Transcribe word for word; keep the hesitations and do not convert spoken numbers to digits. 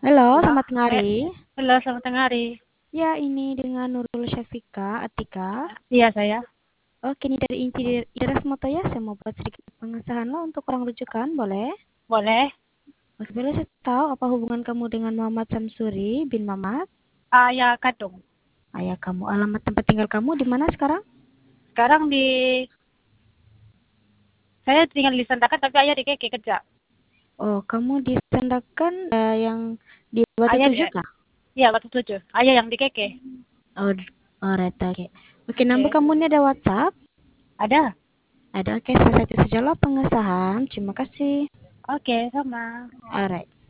Halo, Halo, selamat eh, hari. halo, selamat tengah hari. Ya, ini dengan Nurul Syafika Atika. Iya, saya. Oke, ini dari Inti Idras Moto ya. Saya mau buat sedikit pengesahan lo untuk orang rujukan, boleh? Boleh. Oke, boleh saya tahu apa hubungan kamu dengan Muhammad Samsuri bin Mamat? Ayah Kadung. Ayah kamu, alamat tempat tinggal kamu di mana sekarang? Sekarang di saya tinggal di Sandakan tapi ayah di Keke kerja. Oh, kamu di Sandakan eh, yang di Batu Ayah Tujuh eh, kah? iya Batu Tujuh. Ayah yang di Keke. Oh, d- oh, right, oke. Oke, nomor Oke. kamu ini ada WhatsApp? Ada. Ada, oke. Selesai itu saja lo pengesahan. Terima kasih. Oke, sama. Alright.